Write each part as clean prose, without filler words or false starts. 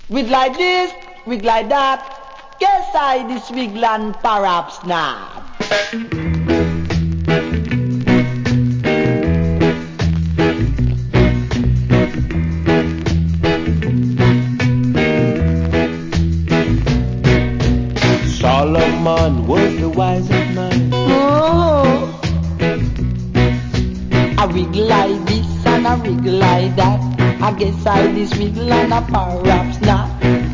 Wig like this, wig like that. Guess I this wigland perhaps not. Solomon was the wisest man. Oh, a wig like this and a wig like that. I guess I this wigland perhaps not.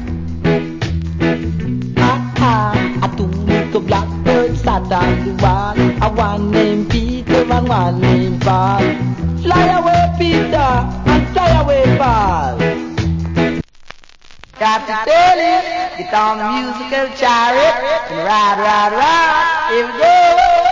A two little blackbirds sat on the wall. A one named Peter and one named Paul. Fly away Peter and fly away Paul. Captain Staley, get on the musical chariot and ride, ride, ride. Here we go.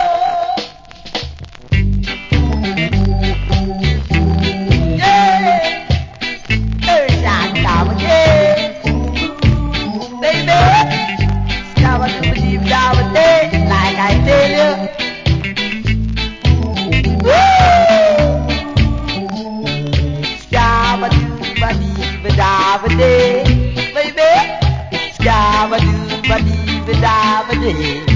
Like I tell you, scabba-doo-ba-dee-ba-da-ba-day, baby, scabba-doo-ba-dee-ba-da-ba-day.